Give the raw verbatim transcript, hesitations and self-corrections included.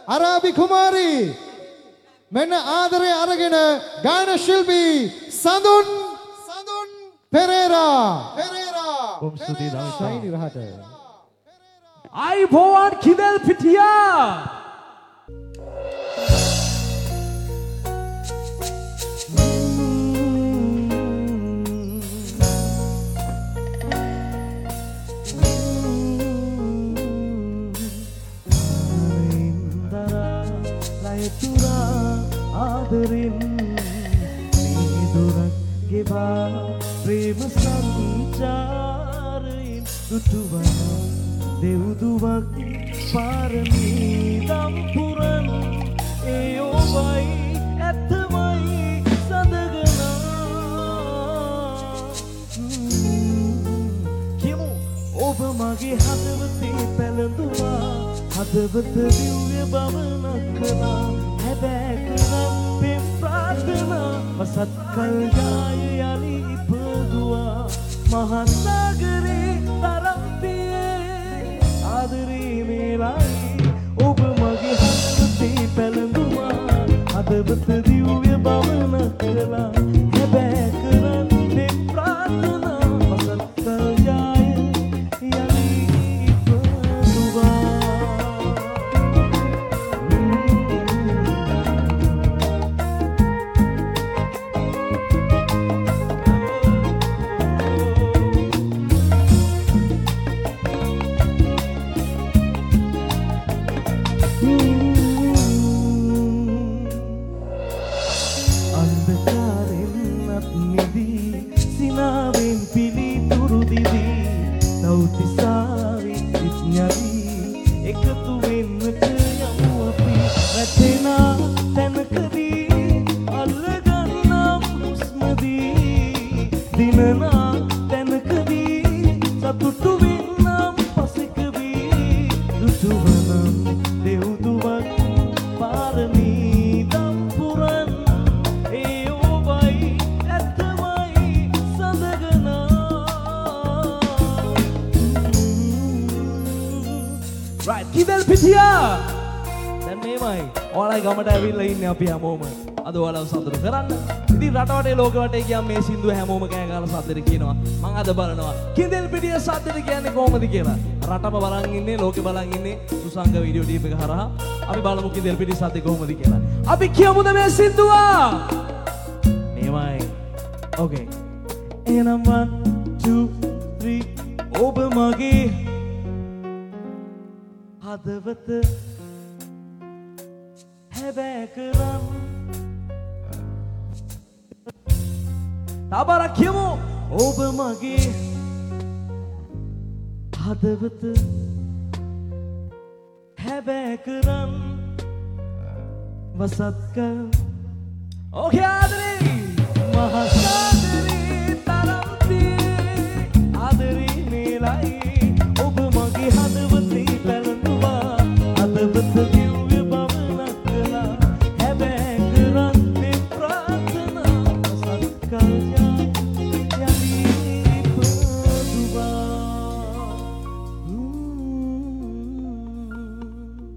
අරාබි කුමාරී මෙන්න ආදරය අරගෙන ගායන ශිල්පී සඳුන් සඳුන් පෙරේරා පෙරේරා බොම් ස්තුතියි ශයිනි රහට අයිබෝවන් කිදෙල් පිටියා ආදරෙන් මේ දුරක් ගෙවා ප්‍රේම සංචාරයෙන් දුටුවන දෙව්දුවක් පාරමී දම්පුරන් ඒ ඔබයි ඇත්තමයි සඳගනා කියමු ඔබ මගේ හදවතේ පැළඳුවා හදවත දිව්‍ය බවනක් කළා හැබැයි පෙම් ප්‍රාර්ථනා වසත් කල් ජාය යලි ඉපදුවා මහත් සාගරේ තරම්තියේ ආදරේ මේලයි ඔබ මගේ හදවතේ පැළඳුවා හදවත දිව්‍ය බවනක් කළා හැබැයි කරන් පෙම් ප්‍රාර්ථනා වසත් කල් ජාය යලි ඉපදුවා ගමට ඇවිල්ලා ඉන්නේ අපි හැමෝම අද ඔයාලව සතුටු කරන්න. ඉතින් රට වටේ ලෝක වටේ ගියාම මේ සින්දුව හැමෝම කෑ ගහලා සද්දෙට කියනවා. මම අද බලනවා කිඳෙල් පිටිය සද්දෙට කියන්නේ කොහොමද කියලා. රටම බලන් ඉන්නේ ලෝකෙ බලන් ඉන්නේ සුසංග වීඩියෝ ටීම් එක හරහා. අපි බලමු කිඳෙල් පිටිය සද්දෙ කොහොමද කියලා. අපි කියමුද මේ සින්දුව? මේවයි. ඕකේ. එහෙනම් one two three ඔබ මගේ හදවත හැබැකරම් තාබරක් කියමු ඔබ මගේ හදවත හැබැකරම් වසත්කල් ඕකේ ආදරේ මහසාදරේ